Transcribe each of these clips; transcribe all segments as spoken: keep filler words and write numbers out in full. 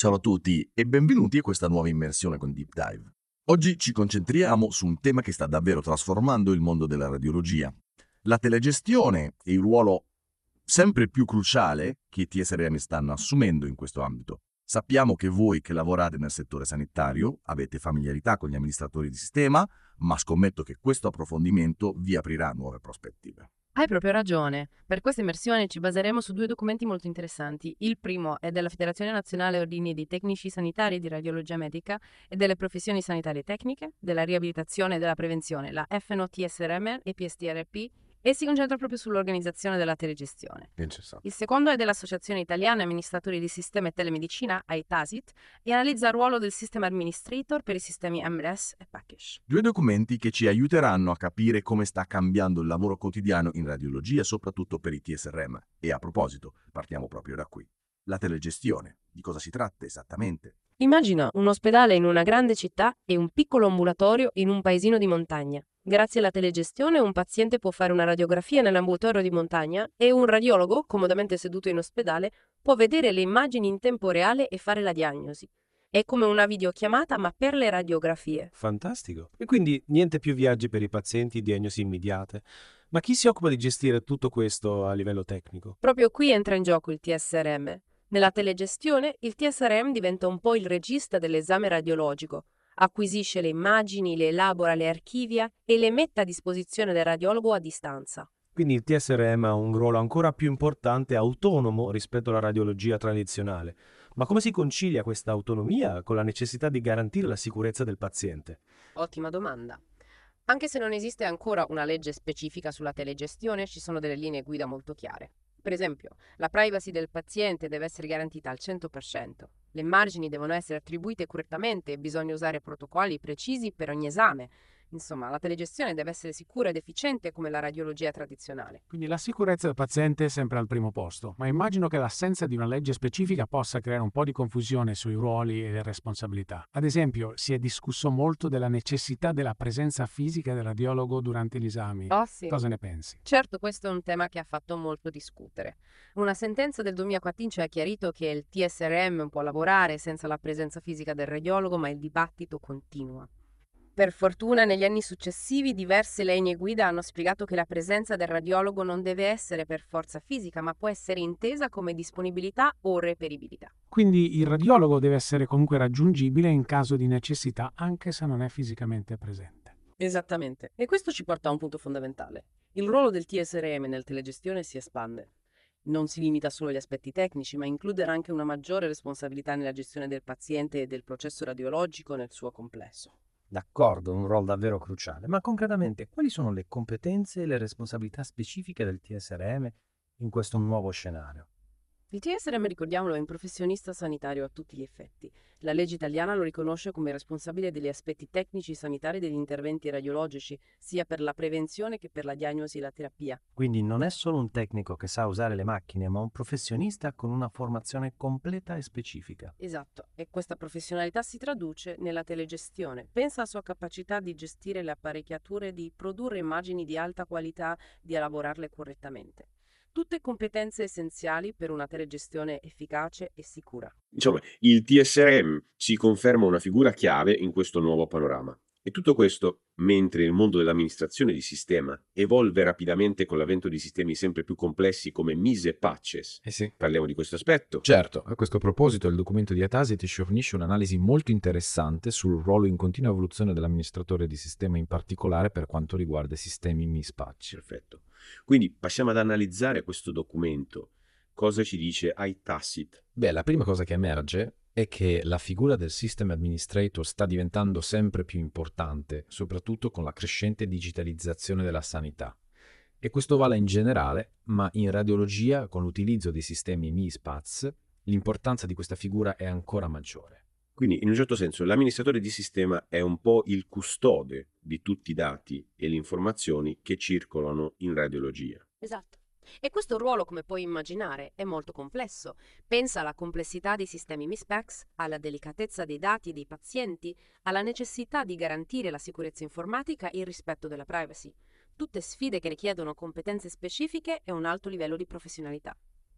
Ciao a tutti e benvenuti a questa nuova immersione con Deep Dive. Oggi ci concentriamo su un tema che sta davvero trasformando il mondo della radiologia. La telegestione e il ruolo sempre più cruciale che i T S R M stanno assumendo in questo ambito. Sappiamo che voi che lavorate nel settore sanitario avete familiarità con gli amministratori di sistema, ma scommetto che questo approfondimento vi aprirà nuove prospettive. Hai proprio ragione. Per questa immersione ci baseremo su due documenti molto interessanti. Il primo è della Federazione Nazionale Ordini dei Tecnici Sanitari di Radiologia Medica e delle Professioni Sanitarie Tecniche, della Riabilitazione e della Prevenzione, la F N O T S R M e P S T R P, e si concentra proprio sull'organizzazione della telegestione. Interessante. Il secondo è dell'Associazione Italiana Amministratori di Sistema e Telemedicina, A I T A S I T, e analizza il ruolo del System Administrator per i sistemi M R S e Package. Due documenti che ci aiuteranno a capire come sta cambiando il lavoro quotidiano in radiologia, soprattutto per i T S R M. E a proposito, partiamo proprio da qui. La telegestione. Di cosa si tratta esattamente? Immagina un ospedale in una grande città e un piccolo ambulatorio in un paesino di montagna. Grazie alla telegestione un paziente può fare una radiografia nell'ambulatorio di montagna e un radiologo, comodamente seduto in ospedale, può vedere le immagini in tempo reale e fare la diagnosi. È come una videochiamata ma per le radiografie. Fantastico. E quindi niente più viaggi per i pazienti, diagnosi immediate. Ma chi si occupa di gestire tutto questo a livello tecnico? Proprio qui entra in gioco il T S R M. Nella telegestione il T S R M diventa un po' il regista dell'esame radiologico. Acquisisce le immagini, le elabora, le archivia e le mette a disposizione del radiologo a distanza. Quindi il T S R M ha un ruolo ancora più importante e autonomo rispetto alla radiologia tradizionale. Ma come si concilia questa autonomia con la necessità di garantire la sicurezza del paziente? Ottima domanda. Anche se non esiste ancora una legge specifica sulla telegestione, ci sono delle linee guida molto chiare. Per esempio, la privacy del paziente deve essere garantita al cento per cento. Le immagini devono essere attribuite correttamente e bisogna usare protocolli precisi per ogni esame. Insomma, la telegestione deve essere sicura ed efficiente come la radiologia tradizionale. Quindi la sicurezza del paziente è sempre al primo posto, ma immagino che l'assenza di una legge specifica possa creare un po' di confusione sui ruoli e le responsabilità. Ad esempio, si è discusso molto della necessità della presenza fisica del radiologo durante gli esami. Oh sì. Cosa ne pensi? Certo, questo è un tema che ha fatto molto discutere. Una sentenza del duemilaquattordici ha chiarito che il T S R M può lavorare senza la presenza fisica del radiologo, ma il dibattito continua. Per fortuna, negli anni successivi diverse linee guida hanno spiegato che la presenza del radiologo non deve essere per forza fisica, ma può essere intesa come disponibilità o reperibilità. Quindi il radiologo deve essere comunque raggiungibile in caso di necessità, anche se non è fisicamente presente. Esattamente. E questo ci porta a un punto fondamentale. Il ruolo del T S R M nel telegestione si espande. Non si limita solo agli aspetti tecnici, ma include anche una maggiore responsabilità nella gestione del paziente e del processo radiologico nel suo complesso. D'accordo, un ruolo davvero cruciale, ma concretamente quali sono le competenze e le responsabilità specifiche del T S R M in questo nuovo scenario? Il T S R M, ricordiamolo, è un professionista sanitario a tutti gli effetti. La legge italiana lo riconosce come responsabile degli aspetti tecnici sanitari degli interventi radiologici, sia per la prevenzione che per la diagnosi e la terapia. Quindi non è solo un tecnico che sa usare le macchine, ma un professionista con una formazione completa e specifica. Esatto, e questa professionalità si traduce nella telegestione. Pensa alla sua capacità di gestire le apparecchiature, di produrre immagini di alta qualità, di elaborarle correttamente. Tutte competenze essenziali per una telegestione efficace e sicura. Insomma, il T S R M si conferma una figura chiave in questo nuovo panorama. E tutto questo mentre il mondo dell'amministrazione di sistema evolve rapidamente con l'avvento di sistemi sempre più complessi come M I S e Patches. Eh sì. Parliamo di questo aspetto. Certo, a questo proposito il documento di Atasit ci fornisce un'analisi molto interessante sul ruolo in continua evoluzione dell'amministratore di sistema, in particolare per quanto riguarda i sistemi M I S Patch. Perfetto. Quindi passiamo ad analizzare questo documento. Cosa ci dice I T A S I T? Beh, la prima cosa che emerge è che la figura del System Administrator sta diventando sempre più importante, soprattutto con la crescente digitalizzazione della sanità. E questo vale in generale, ma in radiologia, con l'utilizzo dei sistemi M I S P A T S, l'importanza di questa figura è ancora maggiore. Quindi, in un certo senso, l'amministratore di sistema è un po' il custode di tutti i dati e le informazioni che circolano in radiologia. Esatto. E questo ruolo, come puoi immaginare, è molto complesso. Pensa alla complessità dei sistemi M I S P A C S, alla delicatezza dei dati dei pazienti, alla necessità di garantire la sicurezza informatica e il rispetto della privacy. Tutte sfide che richiedono competenze specifiche e un alto livello di professionalità.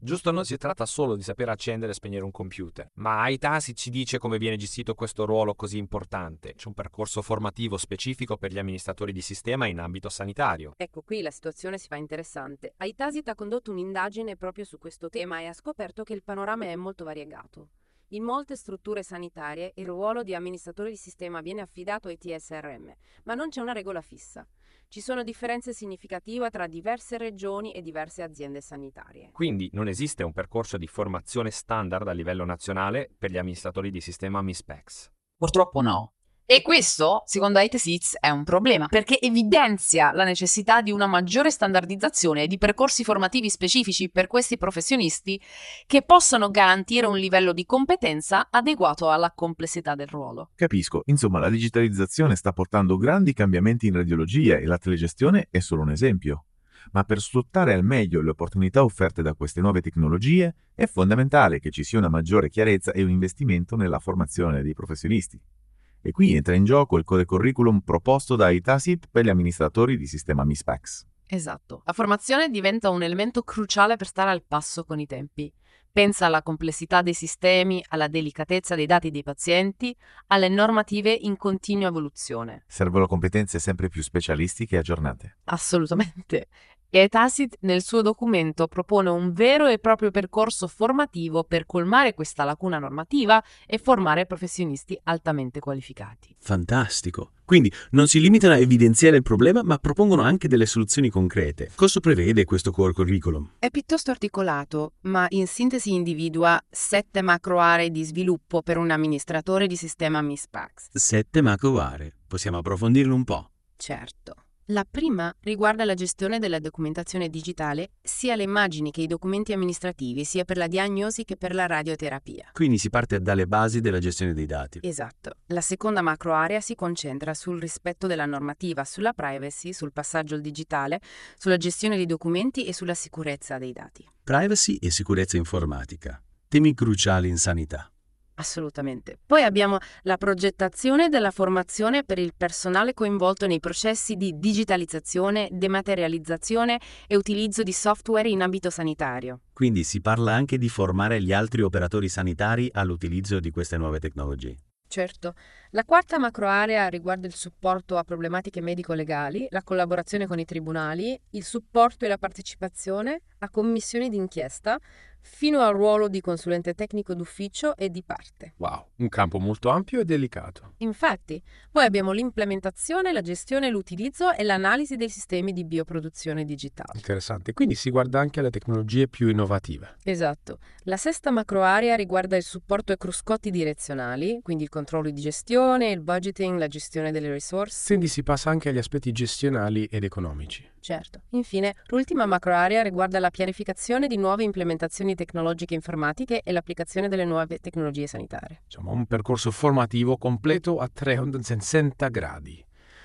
Giusto, non si tratta solo di saper accendere e spegnere un computer, ma Itacit ci dice come viene gestito questo ruolo così importante. C'è un percorso formativo specifico per gli amministratori di sistema in ambito sanitario. Ecco, qui la situazione si fa interessante. Itacit ha condotto un'indagine proprio su questo tema e ha scoperto che il panorama è molto variegato. In molte strutture sanitarie il ruolo di amministratore di sistema viene affidato ai T S R M, ma non c'è una regola fissa. Ci sono differenze significative tra diverse regioni e diverse aziende sanitarie. Quindi non esiste un percorso di formazione standard a livello nazionale per gli amministratori di sistema M I S P E X. Purtroppo no. E questo, secondo Itacit, è un problema, perché evidenzia la necessità di una maggiore standardizzazione e di percorsi formativi specifici per questi professionisti che possano garantire un livello di competenza adeguato alla complessità del ruolo. Capisco, insomma la digitalizzazione sta portando grandi cambiamenti in radiologia e la telegestione è solo un esempio. Ma per sfruttare al meglio le opportunità offerte da queste nuove tecnologie è fondamentale che ci sia una maggiore chiarezza e un investimento nella formazione dei professionisti. E qui entra in gioco il core curriculum proposto da Itacit per gli amministratori di sistema M I S P E X. Esatto. La formazione diventa un elemento cruciale per stare al passo con i tempi. Pensa alla complessità dei sistemi, alla delicatezza dei dati dei pazienti, alle normative in continua evoluzione. Servono competenze sempre più specialistiche e aggiornate. Assolutamente. E Itacit nel suo documento propone un vero e proprio percorso formativo per colmare questa lacuna normativa e formare professionisti altamente qualificati. Fantastico! Quindi non si limitano a evidenziare il problema, ma propongono anche delle soluzioni concrete. Cosa prevede questo core curriculum? È piuttosto articolato, ma in sintesi individua sette macro aree di sviluppo per un amministratore di sistema M I S P E X. Sette macro aree. Possiamo approfondirlo un po'? Certo. La prima riguarda la gestione della documentazione digitale, sia le immagini che i documenti amministrativi, sia per la diagnosi che per la radioterapia. Quindi si parte dalle basi della gestione dei dati. Esatto. La seconda macro area si concentra sul rispetto della normativa, sulla privacy, sul passaggio al digitale, sulla gestione dei documenti e sulla sicurezza dei dati. Privacy e sicurezza informatica. Temi cruciali in sanità. Assolutamente. Poi abbiamo la progettazione della formazione per il personale coinvolto nei processi di digitalizzazione, dematerializzazione e utilizzo di software in ambito sanitario. Quindi si parla anche di formare gli altri operatori sanitari all'utilizzo di queste nuove tecnologie. Certo. La quarta macroarea riguarda il supporto a problematiche medico-legali, la collaborazione con i tribunali, il supporto e la partecipazione a commissioni d'inchiesta, fino al ruolo di consulente tecnico d'ufficio e di parte. Wow, un campo molto ampio e delicato. Infatti, poi abbiamo l'implementazione, la gestione, l'utilizzo e l'analisi dei sistemi di bioproduzione digitale. Interessante, quindi si guarda anche alle tecnologie più innovative. Esatto. La sesta macroarea riguarda il supporto ai cruscotti direzionali, quindi il controllo di gestione, il budgeting, la gestione delle risorse. Quindi si passa anche agli aspetti gestionali ed economici. Certo. Infine, l'ultima macroarea riguarda la pianificazione di nuove implementazioni tecnologiche informatiche e l'applicazione delle nuove tecnologie sanitarie. Insomma, un percorso formativo completo a trecentosessanta gradi.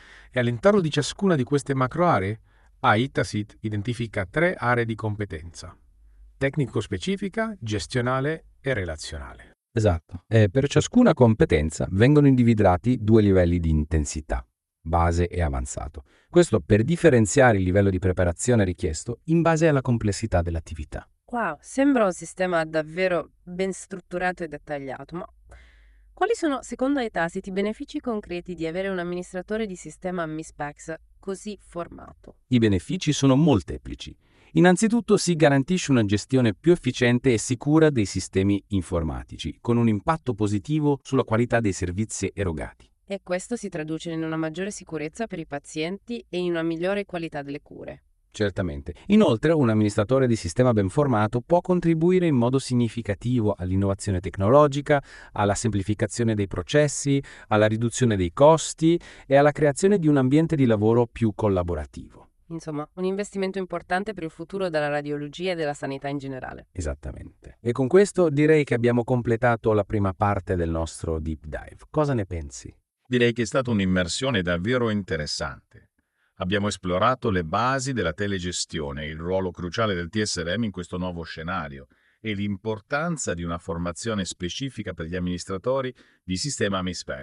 E all'interno di ciascuna di queste macro aree, Itacit identifica tre aree di competenza: tecnico-specifica, gestionale e relazionale. Esatto. E per ciascuna competenza vengono individuati due livelli di intensità, base e avanzato. Questo per differenziare il livello di preparazione richiesto in base alla complessità dell'attività. Wow, sembra un sistema davvero ben strutturato e dettagliato, ma quali sono, secondo Itacit, i benefici concreti di avere un amministratore di sistema M I S P E X così formato? I benefici sono molteplici. Innanzitutto si garantisce una gestione più efficiente e sicura dei sistemi informatici, con un impatto positivo sulla qualità dei servizi erogati. E questo si traduce in una maggiore sicurezza per i pazienti e in una migliore qualità delle cure. Certamente. Inoltre, un amministratore di sistema ben formato può contribuire in modo significativo all'innovazione tecnologica, alla semplificazione dei processi, alla riduzione dei costi e alla creazione di un ambiente di lavoro più collaborativo. Insomma, un investimento importante per il futuro della radiologia e della sanità in generale. Esattamente. E con questo direi che abbiamo completato la prima parte del nostro deep dive. Cosa ne pensi? Direi che è stata un'immersione davvero interessante. Abbiamo esplorato le basi della telegestione, il ruolo cruciale del T S R M in questo nuovo scenario e l'importanza di una formazione specifica per gli amministratori di sistema M I S P E X.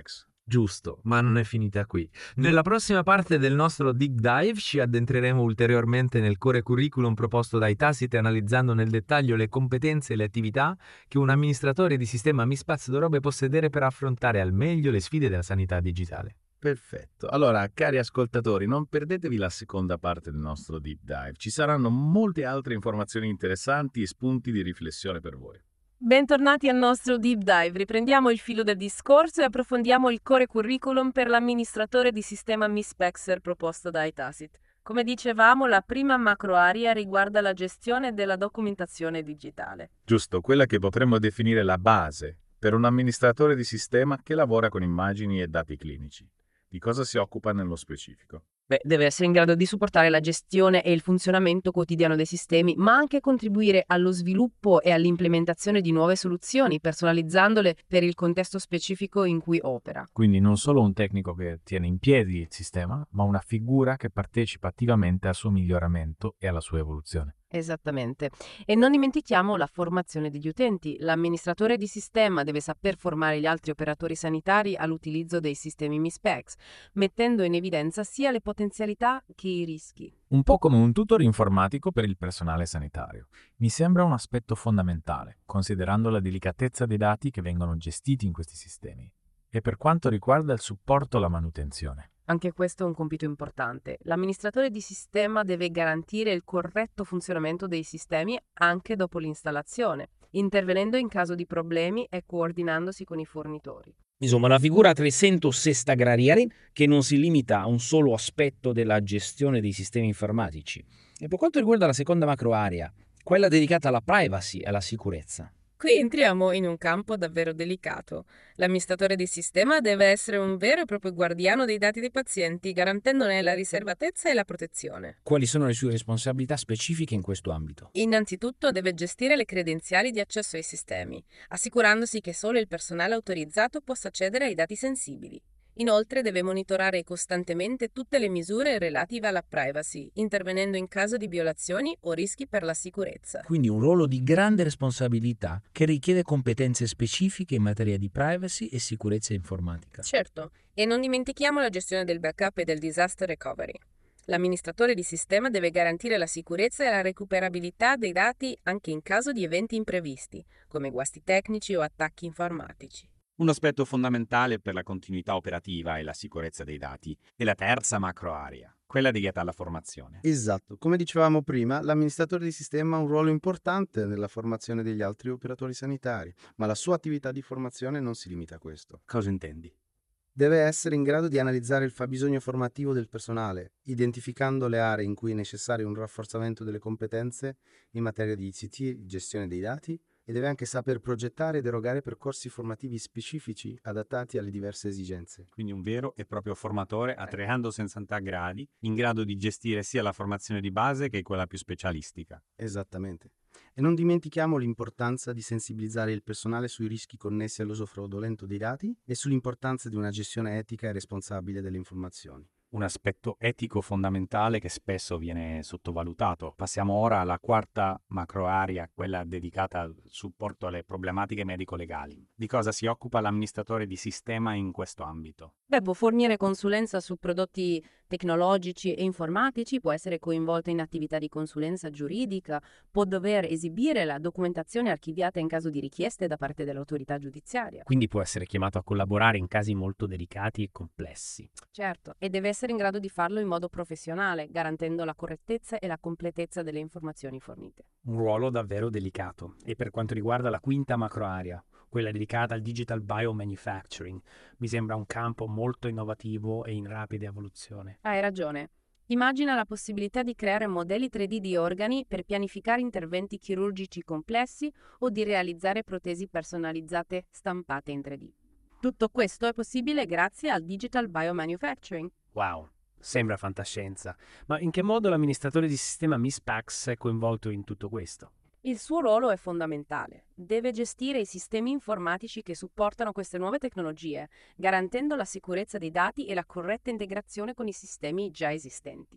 Giusto, ma non è finita qui. Nella prossima parte del nostro Deep Dive ci addentreremo ulteriormente nel core curriculum proposto dai Tacit, analizzando nel dettaglio le competenze e le attività che un amministratore di sistema MISPACS dovrebbe possedere per affrontare al meglio le sfide della sanità digitale. Perfetto. Allora, cari ascoltatori, non perdetevi la seconda parte del nostro Deep Dive. Ci saranno molte altre informazioni interessanti e spunti di riflessione per voi. Bentornati al nostro Deep Dive. Riprendiamo il filo del discorso e approfondiamo il core curriculum per l'amministratore di sistema MISPACS proposto da Tacit. Come dicevamo, la prima macro area riguarda la gestione della documentazione digitale. Giusto, quella che potremmo definire la base per un amministratore di sistema che lavora con immagini e dati clinici. Di cosa si occupa nello specifico? Beh, deve essere in grado di supportare la gestione e il funzionamento quotidiano dei sistemi, ma anche contribuire allo sviluppo e all'implementazione di nuove soluzioni, personalizzandole per il contesto specifico in cui opera. Quindi non solo un tecnico che tiene in piedi il sistema, ma una figura che partecipa attivamente al suo miglioramento e alla sua evoluzione. Esattamente. E non dimentichiamo la formazione degli utenti. L'amministratore di sistema deve saper formare gli altri operatori sanitari all'utilizzo dei sistemi MISPACS, mettendo in evidenza sia le potenzialità che i rischi. Un po' come un tutor informatico per il personale sanitario. Mi sembra un aspetto fondamentale, considerando la delicatezza dei dati che vengono gestiti in questi sistemi. E per quanto riguarda il supporto alla manutenzione. Anche questo è un compito importante. L'amministratore di sistema deve garantire il corretto funzionamento dei sistemi anche dopo l'installazione, intervenendo in caso di problemi e coordinandosi con i fornitori. Insomma, la figura trecentosessanta gradi che non si limita a un solo aspetto della gestione dei sistemi informatici. E per quanto riguarda la seconda macro area, quella dedicata alla privacy e alla sicurezza. Qui entriamo in un campo davvero delicato. L'amministratore di sistema deve essere un vero e proprio guardiano dei dati dei pazienti, garantendone la riservatezza e la protezione. Quali sono le sue responsabilità specifiche in questo ambito? Innanzitutto deve gestire le credenziali di accesso ai sistemi, assicurandosi che solo il personale autorizzato possa accedere ai dati sensibili. Inoltre deve monitorare costantemente tutte le misure relative alla privacy, intervenendo in caso di violazioni o rischi per la sicurezza. Quindi un ruolo di grande responsabilità che richiede competenze specifiche in materia di privacy e sicurezza informatica. Certo, e non dimentichiamo la gestione del backup e del disaster recovery. L'amministratore di sistema deve garantire la sicurezza e la recuperabilità dei dati anche in caso di eventi imprevisti, come guasti tecnici o attacchi informatici. Un aspetto fondamentale per la continuità operativa e la sicurezza dei dati è la terza macro area, quella dedicata alla formazione. Esatto, come dicevamo prima, l'amministratore di sistema ha un ruolo importante nella formazione degli altri operatori sanitari, ma la sua attività di formazione non si limita a questo. Cosa intendi? Deve essere in grado di analizzare il fabbisogno formativo del personale, identificando le aree in cui è necessario un rafforzamento delle competenze in materia di I C T, gestione dei dati, e deve anche saper progettare ed erogare percorsi formativi specifici adattati alle diverse esigenze. Quindi un vero e proprio formatore a trecentosessanta gradi, in grado di gestire sia la formazione di base che quella più specialistica. Esattamente. E non dimentichiamo l'importanza di sensibilizzare il personale sui rischi connessi all'uso fraudolento dei dati e sull'importanza di una gestione etica e responsabile delle informazioni. Un aspetto etico fondamentale che spesso viene sottovalutato. Passiamo ora alla quarta macro area, quella dedicata al supporto alle problematiche medico-legali. Di cosa si occupa l'amministratore di sistema in questo ambito? Beh, può fornire consulenza su prodotti tecnologici e informatici, può essere coinvolto in attività di consulenza giuridica, può dover esibire la documentazione archiviata in caso di richieste da parte dell'autorità giudiziaria. Quindi può essere chiamato a collaborare in casi molto delicati e complessi. Certo, e deve essere in grado di farlo in modo professionale, garantendo la correttezza e la completezza delle informazioni fornite. Un ruolo davvero delicato. E per quanto riguarda la quinta macro area, quella dedicata al digital biomanufacturing, mi sembra un campo molto innovativo e in rapida evoluzione. Hai ragione. Immagina la possibilità di creare modelli tre D di organi per pianificare interventi chirurgici complessi o di realizzare protesi personalizzate stampate in tre D. Tutto questo è possibile grazie al digital biomanufacturing. Wow, sembra fantascienza. Ma in che modo l'amministratore di sistema MISPACS è coinvolto in tutto questo? Il suo ruolo è fondamentale. Deve gestire i sistemi informatici che supportano queste nuove tecnologie, garantendo la sicurezza dei dati e la corretta integrazione con i sistemi già esistenti.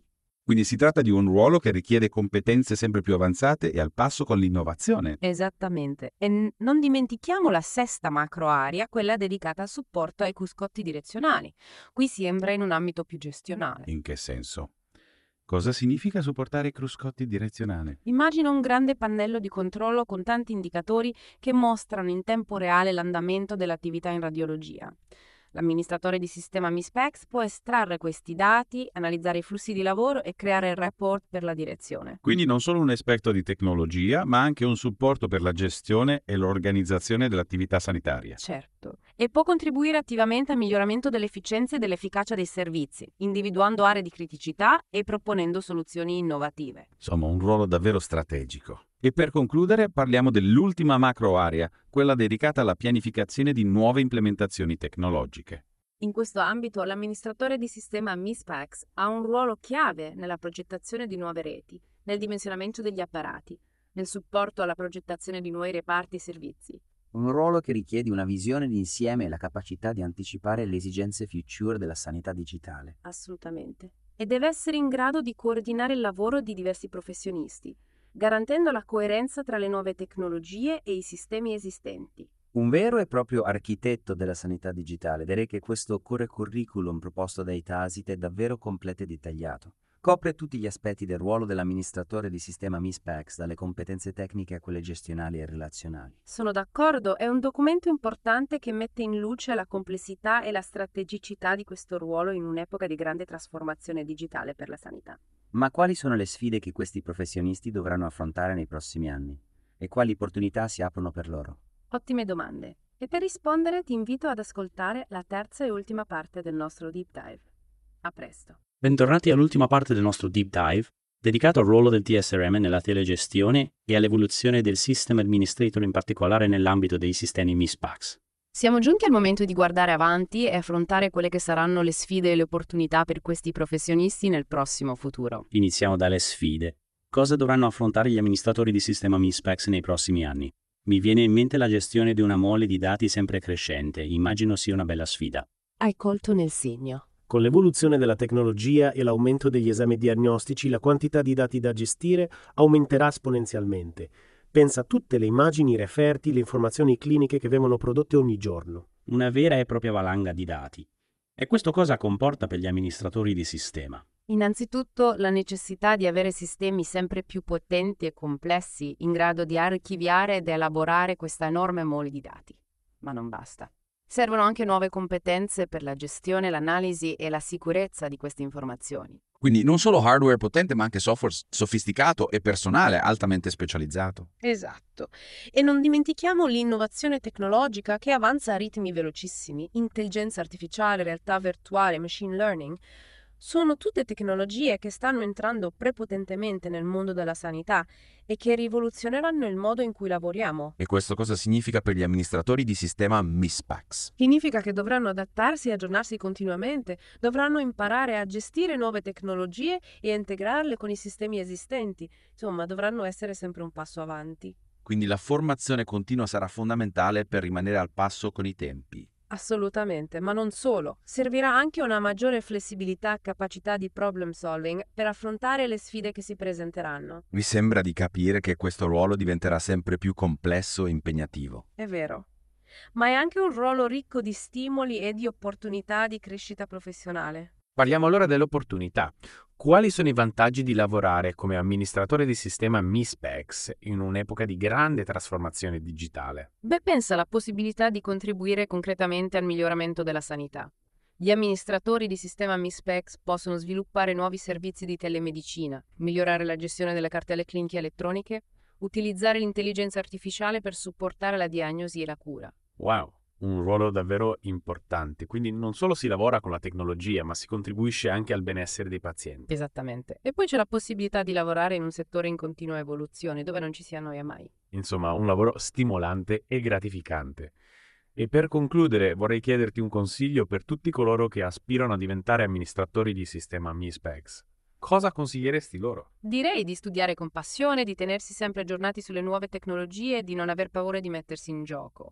Quindi si tratta di un ruolo che richiede competenze sempre più avanzate e al passo con l'innovazione. Esattamente. E n- non dimentichiamo la sesta macroarea, quella dedicata al supporto ai cruscotti direzionali. Qui si entra in un ambito più gestionale. In che senso? Cosa significa supportare i cruscotti direzionali? Immagina un grande pannello di controllo con tanti indicatori che mostrano in tempo reale l'andamento dell'attività in radiologia. L'amministratore di sistema MISPEX può estrarre questi dati, analizzare i flussi di lavoro e creare il report per la direzione. Quindi non solo un esperto di tecnologia, ma anche un supporto per la gestione e l'organizzazione dell'attività sanitaria. Certo. E può contribuire attivamente al miglioramento dell'efficienza e dell'efficacia dei servizi, individuando aree di criticità e proponendo soluzioni innovative. Insomma, un ruolo davvero strategico. E per concludere parliamo dell'ultima macro area, quella dedicata alla pianificazione di nuove implementazioni tecnologiche. In questo ambito, l'amministratore di sistema MISPEX ha un ruolo chiave nella progettazione di nuove reti, nel dimensionamento degli apparati, nel supporto alla progettazione di nuovi reparti e servizi. Un ruolo che richiede una visione d'insieme e la capacità di anticipare le esigenze future della sanità digitale. Assolutamente. E deve essere in grado di coordinare il lavoro di diversi professionisti, garantendo la coerenza tra le nuove tecnologie e i sistemi esistenti. Un vero e proprio architetto della sanità digitale, direi che questo core curriculum proposto dai Tasit è davvero completo e dettagliato. Copre tutti gli aspetti del ruolo dell'amministratore di sistema MISPEX, dalle competenze tecniche a quelle gestionali e relazionali. Sono d'accordo, è un documento importante che mette in luce la complessità e la strategicità di questo ruolo in un'epoca di grande trasformazione digitale per la sanità. Ma quali sono le sfide che questi professionisti dovranno affrontare nei prossimi anni? E quali opportunità si aprono per loro? Ottime domande. E per rispondere ti invito ad ascoltare la terza e ultima parte del nostro deep dive. A presto. Bentornati all'ultima parte del nostro deep dive, dedicato al ruolo del T S R M nella telegestione e all'evoluzione del System Administrator, in particolare nell'ambito dei sistemi MISPEX. Siamo giunti al momento di guardare avanti e affrontare quelle che saranno le sfide e le opportunità per questi professionisti nel prossimo futuro. Iniziamo dalle sfide. Cosa dovranno affrontare gli amministratori di sistema MISPEX nei prossimi anni? Mi viene in mente la gestione di una mole di dati sempre crescente, immagino sia una bella sfida. Hai colto nel segno. Con l'evoluzione della tecnologia e l'aumento degli esami diagnostici, la quantità di dati da gestire aumenterà esponenzialmente. Pensa a tutte le immagini, i referti, le informazioni cliniche che vengono prodotte ogni giorno. Una vera e propria valanga di dati. E questo cosa comporta per gli amministratori di sistema? Innanzitutto la necessità di avere sistemi sempre più potenti e complessi, in grado di archiviare ed elaborare questa enorme mole di dati. Ma non basta. Servono anche nuove competenze per la gestione, l'analisi e la sicurezza di queste informazioni. Quindi non solo hardware potente, ma anche software sofisticato e personale altamente specializzato. Esatto. E non dimentichiamo l'innovazione tecnologica che avanza a ritmi velocissimi. Intelligenza artificiale, realtà virtuale, machine learning. Sono tutte tecnologie che stanno entrando prepotentemente nel mondo della sanità e che rivoluzioneranno il modo in cui lavoriamo. E questo cosa significa per gli amministratori di sistema MISPEX? Significa che dovranno adattarsi e aggiornarsi continuamente, dovranno imparare a gestire nuove tecnologie e a integrarle con i sistemi esistenti. Insomma, dovranno essere sempre un passo avanti. Quindi la formazione continua sarà fondamentale per rimanere al passo con i tempi. Assolutamente, ma non solo. Servirà anche una maggiore flessibilità e capacità di problem solving per affrontare le sfide che si presenteranno. Mi sembra di capire che questo ruolo diventerà sempre più complesso e impegnativo. È vero. Ma è anche un ruolo ricco di stimoli e di opportunità di crescita professionale. Parliamo allora delle opportunità. Quali sono i vantaggi di lavorare come amministratore di sistema MISPEX in un'epoca di grande trasformazione digitale? Beh, pensa alla possibilità di contribuire concretamente al miglioramento della sanità. Gli amministratori di sistema MISPEX possono sviluppare nuovi servizi di telemedicina, migliorare la gestione delle cartelle cliniche elettroniche, utilizzare l'intelligenza artificiale per supportare la diagnosi e la cura. Wow! Un ruolo davvero importante, quindi non solo si lavora con la tecnologia, ma si contribuisce anche al benessere dei pazienti. Esattamente. E poi c'è la possibilità di lavorare in un settore in continua evoluzione, dove non ci si annoia mai. Insomma, un lavoro stimolante e gratificante. E per concludere, vorrei chiederti un consiglio per tutti coloro che aspirano a diventare amministratori di sistema MISPEX. Cosa consiglieresti loro? Direi di studiare con passione, di tenersi sempre aggiornati sulle nuove tecnologie e di non aver paura di mettersi in gioco.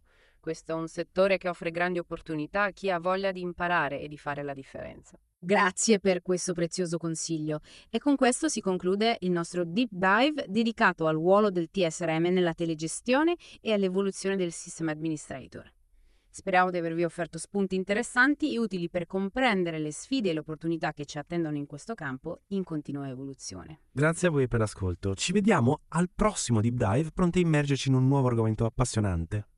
Questo è un settore che offre grandi opportunità a chi ha voglia di imparare e di fare la differenza. Grazie per questo prezioso consiglio. E con questo si conclude il nostro deep dive dedicato al ruolo del T S R M nella telegestione e all'evoluzione del System Administrator. Speriamo di avervi offerto spunti interessanti e utili per comprendere le sfide e le opportunità che ci attendono in questo campo in continua evoluzione. Grazie a voi per l'ascolto. Ci vediamo al prossimo deep dive, pronti a immergerci in un nuovo argomento appassionante.